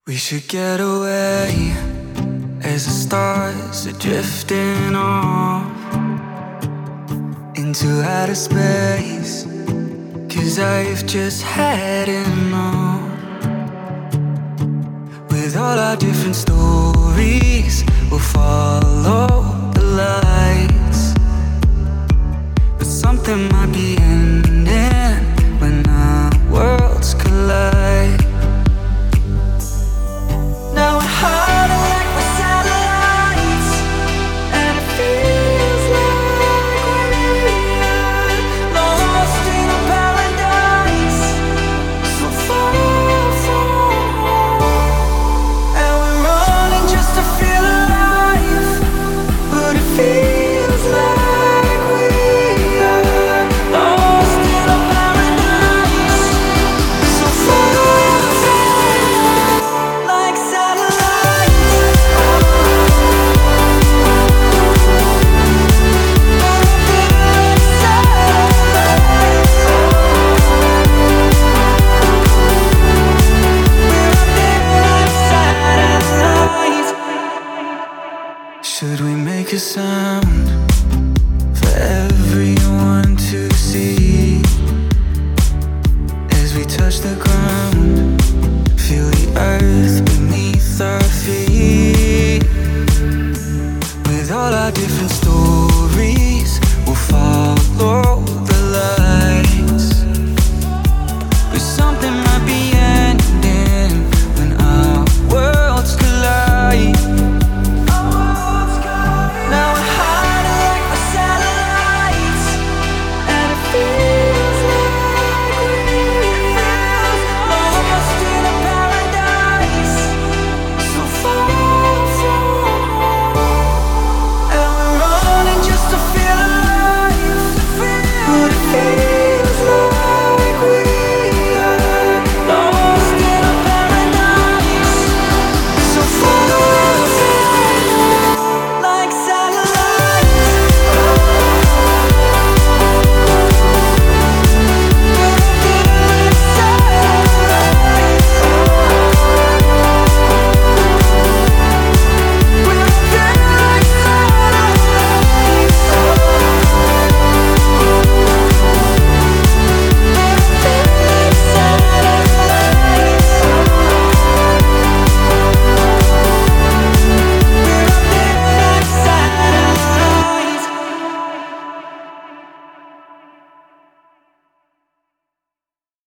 We should get away as the stars are drifting off into outer space, 'cause I've just had enough. With all our different stories, we'll follow the lights, but something might be ending when our worlds collide. Now we're hiding like we're satellites, and it feels like we're lost in a paradise so far from home. And we're running just to feel alive, but it feels like we are lost in a paradise so far from like satellites. Should we make a sound for everyone to see as we touch the ground? Feel the earth